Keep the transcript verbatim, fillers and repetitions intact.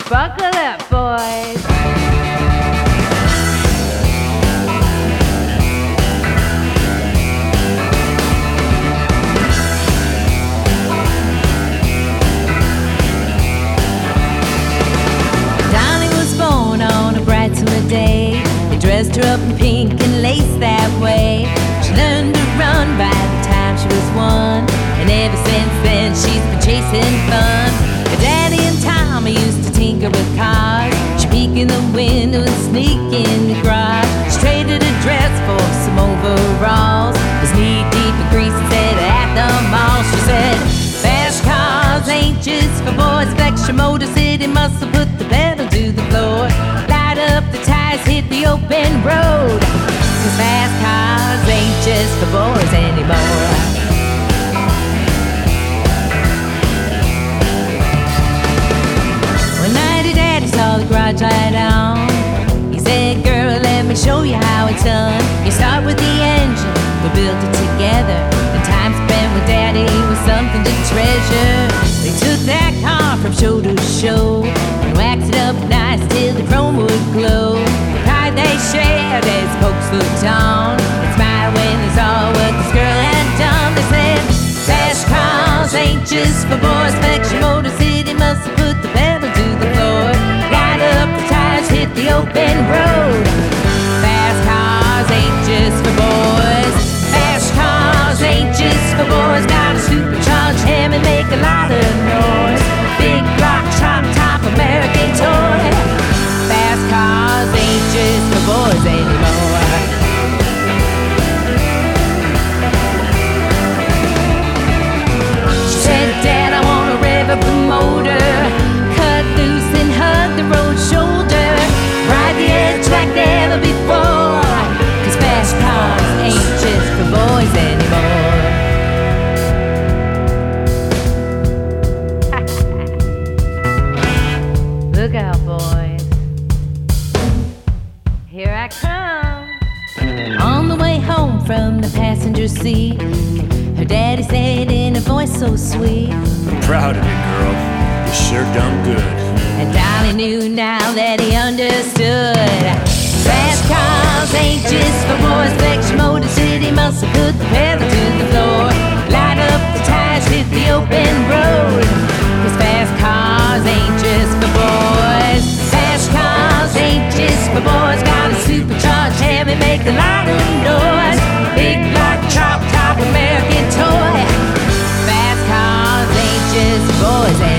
Buckle up, boys. Dolly was born on a bright summer day. They dressed her up in pink and lace that way. She learned to run by the time she was one, and ever since then she's been chasing fun. Her daddy and Tommy used to tinker with cars. She'd peek in the window and sneak in the garage. She traded a dress for some overalls. Was knee deep in grease and said at the mall. She said, fast cars ain't just for boys. Flex your motor city muscle, put the pedal to the floor. Light up the tires, hit the open road. Cause fast cars ain't just for boys anymore. Saw the garage light on. He said, girl, let me show you how it's done. You start with the engine, we built it together. The time spent with daddy was something to treasure. They took that car from show to show and waxed it up nice till the chrome would glow. The pride they shared as folks looked on and smiled when they saw what this girl had done. They said, fast cars ain't just for boys. Flex your motor city muscle, put the pedal to the floor. Up the tires, hit the open road. Fast cars ain't just for boys. Fast cars ain't just for boys. Got a supercharged Hemi, make a lot of noise. Big block, chop top, American toy. Fast cars ain't just for boys anymore. She said, Dad, I want to rev up the motor, cut loose and hug the road shoulder, ride the edge like never before. Cause fast cars ain't just for boys anymore. Look out, boys. Here I come. On the way home from the passenger seat, her daddy said in a voice so sweet, I'm proud of you, girl. You sure done good. And Dolly knew now that he understood. Fast cars ain't just for boys. Flex your motor city muscle, put the pedal to the floor. Light up the tires, hit the open road. Cause fast cars ain't just for boys. Fast cars ain't just for boys. Got a supercharged Hemi, make a lot of noise. Big black chop top American toy. Fast cars ain't just for boys.